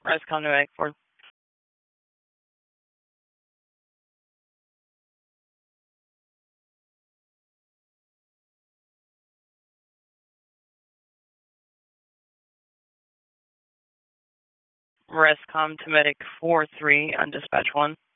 Rescom to Medic 4. Rescom to Medic 4-3 on dispatch 1.